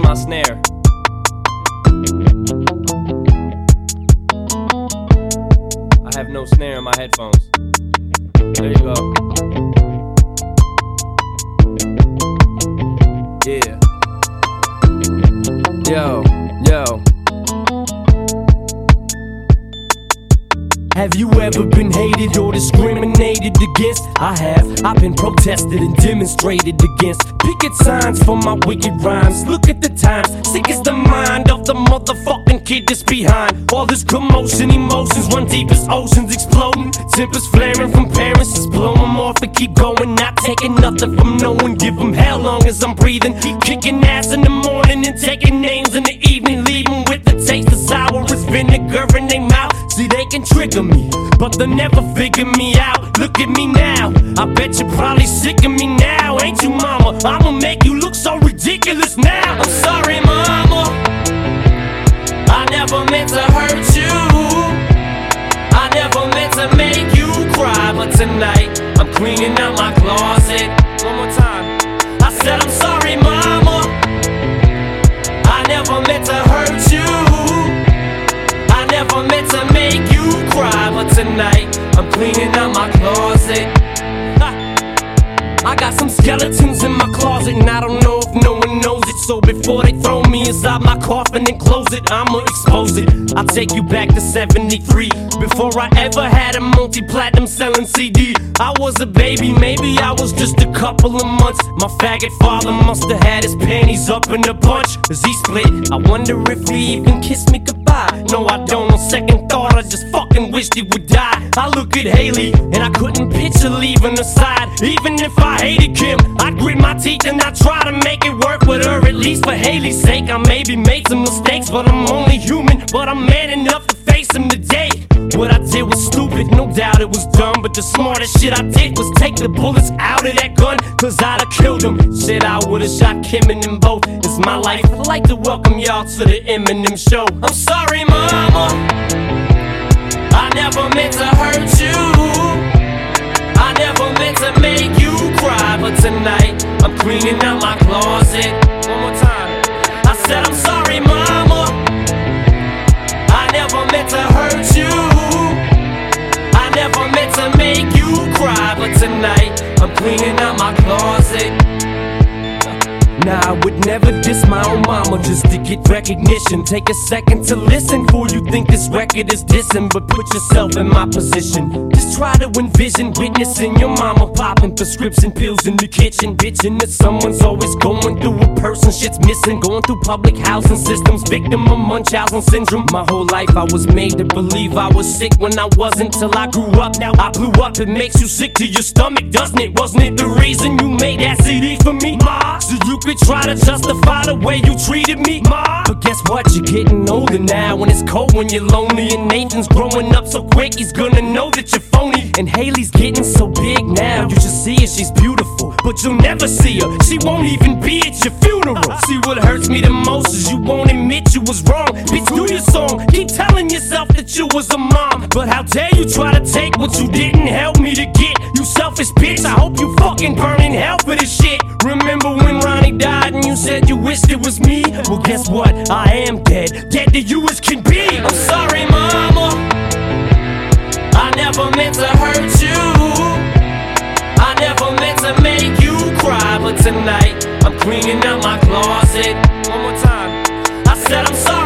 my snare. I have no snare in my headphones. There you go. Yeah. Yo. Have you ever been hated or discriminated against? I have. I've been protested and demonstrated against. Picket signs for my wicked rhymes. Look at the times. Sick is the mind of the motherfucking kid that's behind. All this commotion, emotions run deep as oceans exploding. Tempers flaring from parents, just blow them off and keep going. Not taking nothing from no one. Give them hell long as I'm breathing. Keep kicking ass in the morning and taking names in the evening. Leaving with the taste of sour as vinegar in their mouth. See, they can trigger me, but they'll never figure me out. Look at me now, I bet you're probably sick of me now. Ain't you, mama? I'ma make you look so ridiculous now. I'm sorry, mama, I never meant to hurt you. I never meant to make you cry. But tonight, I'm cleaning out my closet. One more time. I said I'm sorry, mama, I never meant to hurt you. I never meant to make you cry, but tonight I'm cleaning out my closet. I got some skeletons in my closet, and I don't know if no one knows it. So before they throw me inside my coffin and close it, I'ma expose it. I'll take you back to 73, before I ever had a multi-platinum selling CD. I was a baby, maybe I was just a couple of months. My faggot father must have had his panties up in a bunch as he split. I wonder if he even kissed me goodbye. No, I don't. On second thought, I just fucking wished he would die. I look at Haley and I couldn't picture leaving her side. Even if I hated Kim, I'd grit my teeth and I'd try to make it work with her. At least for Haley's sake, I maybe made some mistakes, but I'm only human. But I'm man enough to face them today. What I did was stupid, no doubt it was dumb, but the smartest shit I did was take the bullets out of that gun, cause I'd have killed him. Shit, I would've shot Kim and them both. It's my life. I'd like to welcome y'all to the Eminem show. I'm sorry, mama, I never meant to hurt you. I never meant to make you cry, but tonight I'm cleaning out my closet. One more time. I said I'm sorry, mama, I never meant to hurt you. I never meant to make you cry, but tonight I'm cleaning out my closet. Nah, I would never diss my own mama just to get recognition. Take a second to listen before you think this record is dissing, but put yourself in my position. Just try to envision witnessing your mama popping prescription pills in the kitchen, bitching that someone's always going through a person shit's missing. Going through public housing systems, victim of Munchausen syndrome. My whole life I was made to believe I was sick when I wasn't, till I grew up. Now I blew up. It makes you sick to your stomach, doesn't it? Wasn't it the reason you made that CD for me, ma? So you could try to justify the way you treated me, ma. But guess what? You're getting older now, and it's cold when you're lonely. And Nathan's growing up so quick, he's gonna know that you're phony. And Haley's getting so big now, you should see her, she's beautiful, but you'll never see her. She won't even be at your funeral. See, what hurts me the most is you won't admit you was wrong. Bitch, do your song, keep telling yourself that you was a mom. But how dare you try to take what you didn't help me to get? You selfish bitch, I hope you fucking burn in hell for this shit. Remember when Ronnie died and you said you wished it was me? Well, guess what? I am dead, dead to you as can be. I'm sorry, mama, I never meant to hurt you. I never meant to make you cry, but tonight I'm cleaning out my closet. One more time. I said I'm sorry.